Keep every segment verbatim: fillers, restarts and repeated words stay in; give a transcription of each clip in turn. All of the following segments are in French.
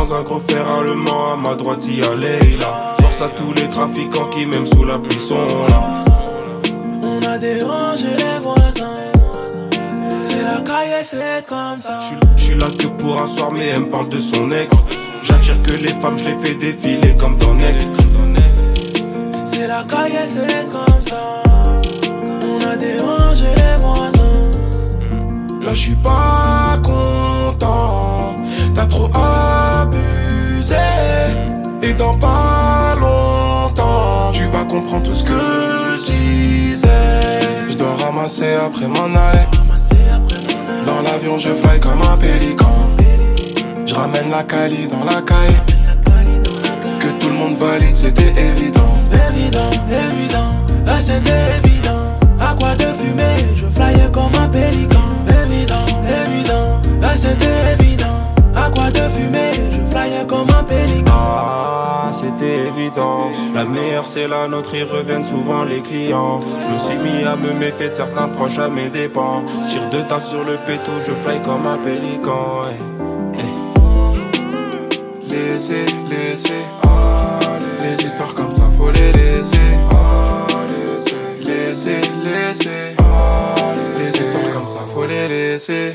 dans un gros fer allemand. À ma droite y a Leila. Force à tous les trafiquants qui même sous la pluie sont là. On a dérangé les voisins. C'est la caille, c'est comme ça. Je suis là que pour un soir, mais elle me parle de son ex. J'attire que les femmes, je les fais défiler comme ton ex. C'est la caille, c'est comme ça. On a dérangé les voisins. Là je suis pas content. T'as trop abusé. Et dans pas longtemps tu vas comprendre tout ce que je disais. Je dois ramasser après m'en aller. Dans l'avion je fly comme un pélican. Je ramène la Cali dans la caille. Que tout le monde valide, c'était évident. Évident, évident, là c'était évident. À quoi de fumer, je flyais comme un pélican. Évident, évident, là c'était évident. À quoi de fumer, je flyais comme un pélican. Ah, c'était évident. La meilleure c'est la nôtre, ils reviennent souvent les clients. Je me suis mis à me méfier de certains proches à mes dépens. Tire de taf sur le pétou, je fly comme un pélican. Hey. Hey. Laissez, laissez, allez. Les histoires comme ça faut les laisser, allez. Laissez, laissez, allez. Les histoires comme ça faut les laisser.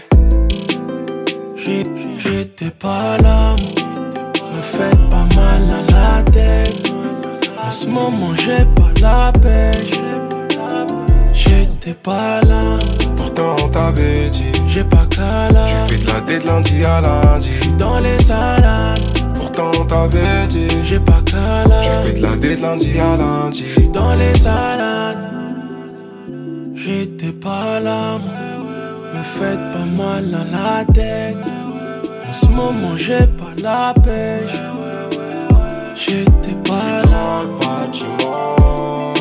J'étais pas là, me faites pas mal à la tête. En ce moment j'ai pas la pêche. J'étais pas là, pourtant on t'avait dit. J'ai pas qu'à là. Tu fais de la dé de lundi à lundi. J'suis dans les salades. Pourtant on t'avait dit. J'ai pas qu'à là. Tu fais de la dé de lundi à lundi. J'suis dans les salades. J'étais pas là, me faites pas mal à la tête. En ce moment j'ai pas la pêche. J'étais pas là. Dans le bâtiment.